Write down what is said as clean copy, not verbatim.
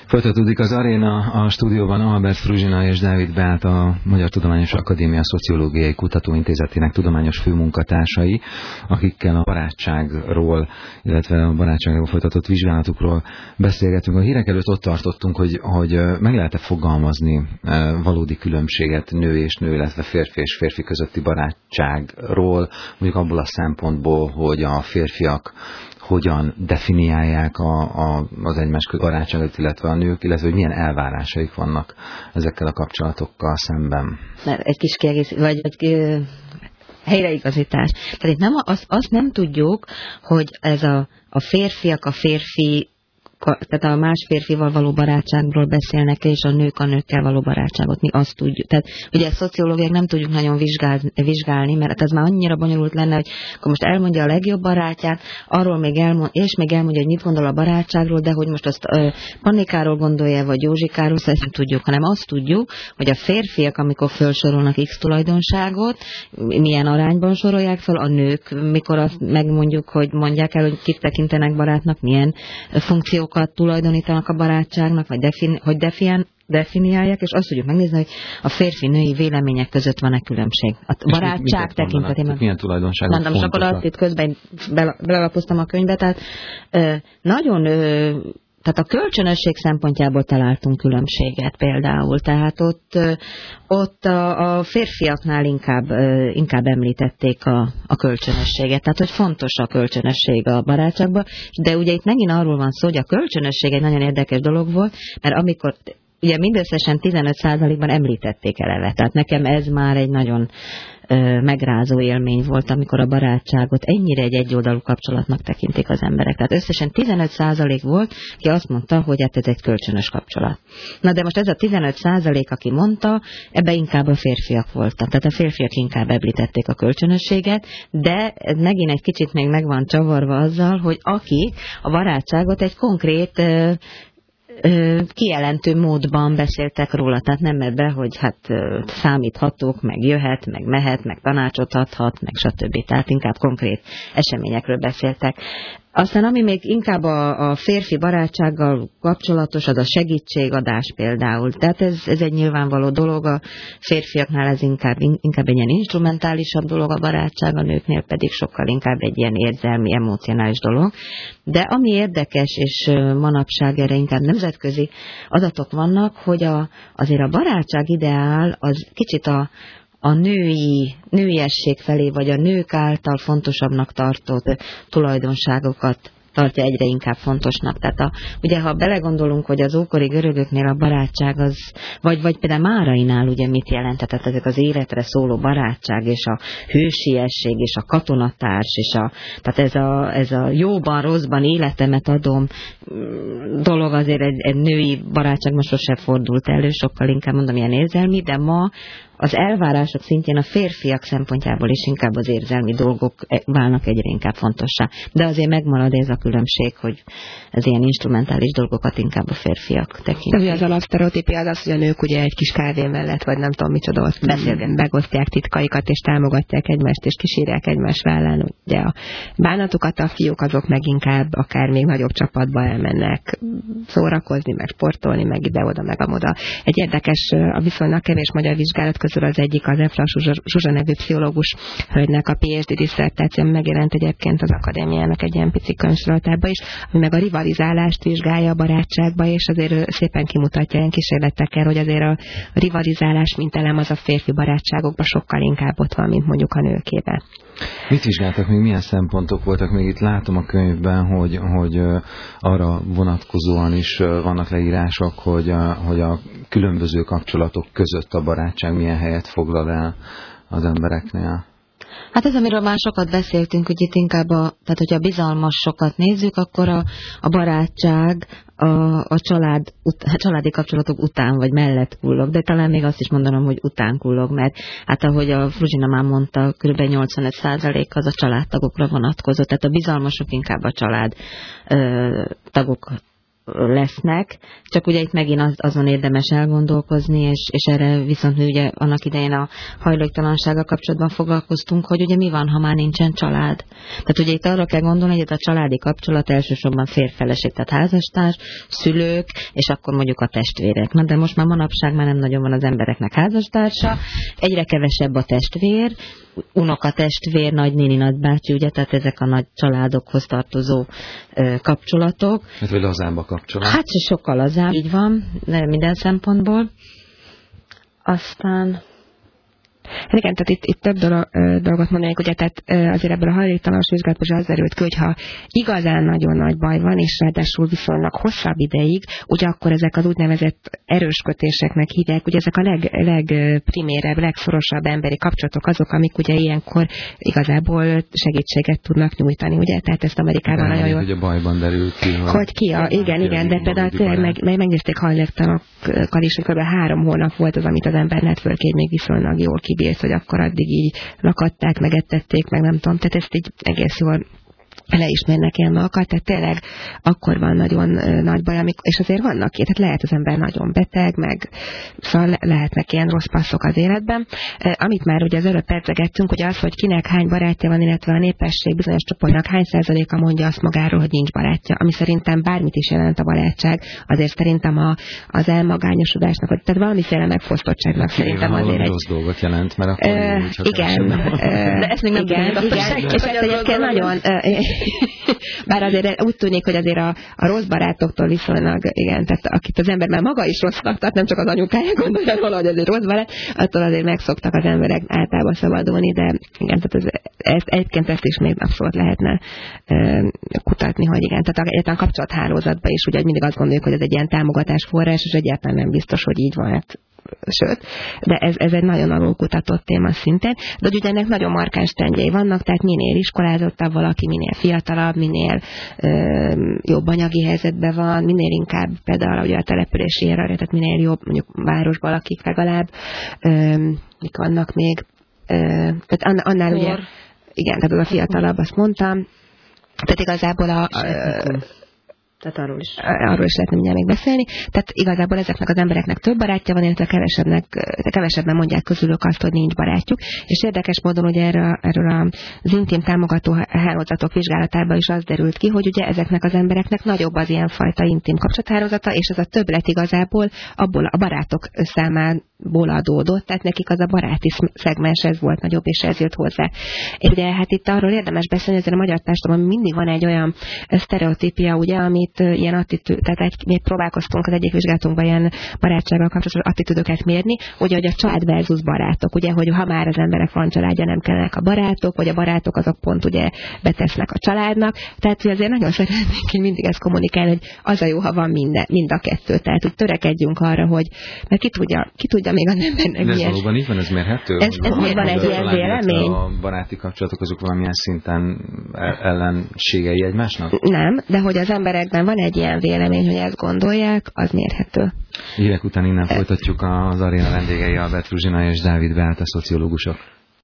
Folytatódik az Aréna, a stúdióban Albert Fruzsina és Dávid Beát, a Magyar Tudományos Akadémia Szociológiai Kutatóintézetének tudományos főmunkatársai, akikkel a barátságról, illetve a barátságról folytatott vizsgálatukról beszélgetünk. A hírek előtt ott tartottunk, hogy meg lehet-e fogalmazni valódi különbséget nő és nő, illetve férfi és férfi közötti barátságról, mondjuk abból a szempontból, hogy a férfiak hogyan definiálják az egymás barátságot, illetve a nők, illetve hogy milyen elvárásaik vannak ezekkel a kapcsolatokkal szemben. Egy kis vagy helyreigazítás. Tehát itt azt nem tudjuk, hogy ez a férfiak a férfi, tehát a más férfival való barátságról beszélnek, és a nőkkel való barátságot. Mi azt tudjuk. Tehát ugye a szociológiák nem tudjuk nagyon vizsgálni, mert ez már annyira bonyolult lenne, hogy akkor most elmondja a legjobb barátját, arról még elmondja, hogy mit gondol a barátságról, de hogy most azt Pannikáról gondolja, vagy Józsikáról, ezt nem tudjuk, hanem azt tudjuk, hogy a férfiak, amikor felsorolnak X tulajdonságot, milyen arányban sorolják fel, a nők, mikor azt megmondjuk, hogy mondják el, hogy kit tekintenek barátnak, milyen funkciókat tulajdonítanak a barátságnak, vagy definiálják, és azt tudjuk megnézni, hogy a férfi-női vélemények között van-e különbség. A barátság tekintetében. Milyen tulajdonságok mondom, és akkor itt közben belapoztam a könyvbe, tehát tehát a kölcsönösség szempontjából találtunk különbséget például, tehát ott a férfiaknál inkább említették a kölcsönösséget, tehát hogy fontos a kölcsönösség a barátságban, de ugye itt megint arról van szó, hogy a kölcsönösség egy nagyon érdekes dolog volt, mert amikor ugye mindösszesen 15%-ban említették eleve, tehát nekem ez már egy nagyon megrázó élmény volt, amikor a barátságot ennyire egy egyoldalú kapcsolatnak tekintik az emberek. Tehát összesen 15% volt, ki azt mondta, hogy hát ez egy kölcsönös kapcsolat. Na de most ez a 15%, aki mondta, ebbe inkább a férfiak voltak. Tehát a férfiak inkább említették a kölcsönösséget, de megint egy kicsit még meg van csavarva azzal, hogy akik a barátságot egy konkrét kijelentő módban beszéltek róla, tehát nem ebbe, hogy hát számíthatók, meg jöhet, meg mehet, meg tanácsot adhat, meg stb. Tehát inkább konkrét eseményekről beszéltek. Aztán ami még inkább a férfi barátsággal kapcsolatos, az a segítségadás például. Tehát ez egy nyilvánvaló dolog, a férfiaknál ez inkább egy ilyen instrumentálisabb dolog a barátság, a nőknél pedig sokkal inkább egy ilyen érzelmi, emocionális dolog. De ami érdekes, és manapság erre inkább nemzetközi adatok vannak, hogy azért a barátság ideál az kicsit a nőiesség felé, vagy a nők által fontosabbnak tartott tulajdonságokat tartja egyre inkább fontosnak. Tehát ugye, ha belegondolunk, hogy az ókori görögöknél a barátság az, vagy például Márainál ugye mit jelentett, tehát ezek az életre szóló barátság, és a hősiesség, és a katonatárs, és tehát ez a jóban, rosszban életemet adom dolog azért egy női barátság most sosem fordult elő, sokkal inkább mondom ilyen érzelmi, de ma az elvárások szintjén a férfiak szempontjából is inkább az érzelmi dolgok válnak egyre inkább fontossá. De azért megmarad ez a különbség, hogy az ilyen instrumentális dolgokat inkább a férfiak tekintik. De az alapsztereotípia az, hogy a nők ugye egy kis kávé mellett, vagy nem tudom micsoda, ott megosztják titkaikat, és támogatják egymást, és kísérják egymás vállán. Ugye a bánatukat, a fiúk azok meg inkább akár még nagyobb csapatba elmennek szórakozni, meg sportolni, meg ide-oda, meg amoda. Egy érdekes, a viszonylag kevés magyar vizsgálat közül az egyik az Efra Zsuzsa nevű pszichológus hölgynek a PhD disszertáció, megjelent egyébként az akadémiának egy ilyen pici könyvsorolatában is, ami meg a rivalizálást vizsgálja a barátságba, és azért szépen kimutatja ilyen kísérletekkel, hogy azért a rivalizálás mint elem az a férfi barátságokban sokkal inkább ott van, mint mondjuk a nőkében. Mit vizsgáltak még, milyen szempontok voltak? Még itt látom a könyvben, hogy arra vonatkozóan is vannak leírások, hogy a különböző kapcsolatok között a barátság milyen helyet foglal el az embereknél. Hát ez, amiről már sokat beszéltünk, hogy itt inkább tehát hogyha bizalmasokat nézzük, akkor a barátság a családi kapcsolatok után vagy mellett kullog, de talán még azt is mondanom, hogy után kullog, mert hát ahogy a Fruzsina már mondta, kb. 85% az a családtagokra vonatkozott, tehát a bizalmasok inkább a család tagok lesznek, csak ugye itt megint azon érdemes elgondolkozni, és erre viszont mi ugye annak idején a hajléktalansággal kapcsolatban foglalkoztunk, hogy ugye mi van, ha már nincsen család. Tehát ugye itt arra kell gondolni, hogy itt a családi kapcsolat elsősorban férfeleség, tehát házastárs, szülők, és akkor mondjuk a testvérek. Na, de most már manapság már nem nagyon van az embereknek házastársa, egyre kevesebb a testvér, unokatestvér, nagynéni, nagybácsi, ugye, tehát ezek a nagy családokhoz tartozó kapcsolatok. Hát vagy lazább a kapcsolat. Hát sokkal lazább, így van, minden szempontból. Aztán... Hát igen, tehát itt több dolgot mondanék, ugye, tehát azért ebből a hajléktalanság vizsgálatból az derült ki, hogyha igazán nagyon nagy baj van, és ráadásul viszonylag hosszabb ideig, ugye akkor ezek az úgynevezett erős kötéseknek hívják, ugye ezek a legprimérebb, legszorosabb emberi kapcsolatok azok, amik ugye ilyenkor igazából segítséget tudnak nyújtani, ugye, tehát ezt Amerikában nagyon jól... Hogy a bajban derült ki, hogy igen, de például tényleg megnézték hajléktalanokkal is, hogy kb. 3 hónap volt az, amit az ember network még viszonylag jól kibírt, hogy akkor addig így lakatták, megettették, meg nem tudom, tehát ezt így egész jól leismernek ilyen dolgokat, tehát tényleg akkor van nagyon nagy baj, és azért vannak ilyen, tehát lehet az ember nagyon beteg, meg szóval lehetnek ilyen rossz passzok az életben. Amit már ugye az előbb pedzegettünk, ugye az, hogy kinek hány barátja van, illetve a népesség bizonyos csoportnak hány százaléka mondja azt magáról, hogy nincs barátja, ami szerintem bármit is jelent a barátság, azért szerintem az elmagányosodásnak, tehát valamiféle megfosztottságnak szerintem azért egy... rossz dolgot jelent, mert akkor igen, de ezt még nem igen, és ezt egyébként nagyon... Bár azért úgy tűnik, hogy azért a rossz barátoktól viszonylag, igen, tehát akit az ember már maga is rossznak tart, nem csak az anyukája gondolja róla, hogy azért rossz barát, attól azért megszoktak az emberek általában szabadulni, de igen, tehát egyébként ezt is még abszolút lehetne kutatni, hogy igen, tehát egyáltalán kapcsolathálózatban is, ugye mindig azt gondoljuk, hogy ez egy ilyen támogatásforrás, és egyáltalán nem biztos, hogy így van, hát sőt, de ez egy nagyon alulkutatott téma szintén, de ugye ennek nagyon markáns trendjei vannak, tehát minél iskolázottabb valaki, minél fiatalabb, minél jobb anyagi helyzetben van, minél inkább például ugye a települési hierarchia, tehát minél jobb, mondjuk városban lakik legalább, mik vannak még, tehát annál ugye, igen, tehát az a fiatalabb, azt mondtam, tehát igazából tehát arról is lehetne mindjárt még beszélni. Tehát igazából ezeknek az embereknek több barátja van, illetve kevesebben mondják közülük azt, hogy nincs barátjuk. És érdekes módon ugye erről az intim támogató hálózatok vizsgálatában is az derült ki, hogy ugye ezeknek az embereknek nagyobb az ilyenfajta intim kapcsolathálózata, és ez a többlet igazából abból a barátok számából adódott, tehát nekik az a baráti szegmens ez volt nagyobb, és ez jött hozzá. És ugye hát itt arról érdemes beszélni, hogy a magyar társadalomban mindig van egy olyan sztereotípia, ugye, amit ilyen attitűd, tehát mi próbálkoztunk az egyik vizsgálatunkban ilyen barátsággal kapcsolatos attitűdöket mérni, ugye, hogy a család versus barátok, ugye, hogy ha már az emberek van családja, nem kellenek a barátok, vagy a barátok azok pont ugye betesznek a családnak, tehát hogy azért nagyon szeretnénk mindig ezt kommunikálni, hogy az a jó, ha van mind a kettő, tehát hogy törekedjünk arra, hogy, mert ki tudja még az embernek de ez valóban így van, ez mérhető? Ez van egy ilyen vélemény. A baráti kapcsolatok azok valamilyen szinten ellenségei egymásnak? Nem, de hogy az emberekben van egy ilyen vélemény, hogy ezt gondolják, az mérhető. Évek után innen folytatjuk az aréna vendégei Albert Fruzsina és Dávid Beáta szociológusok.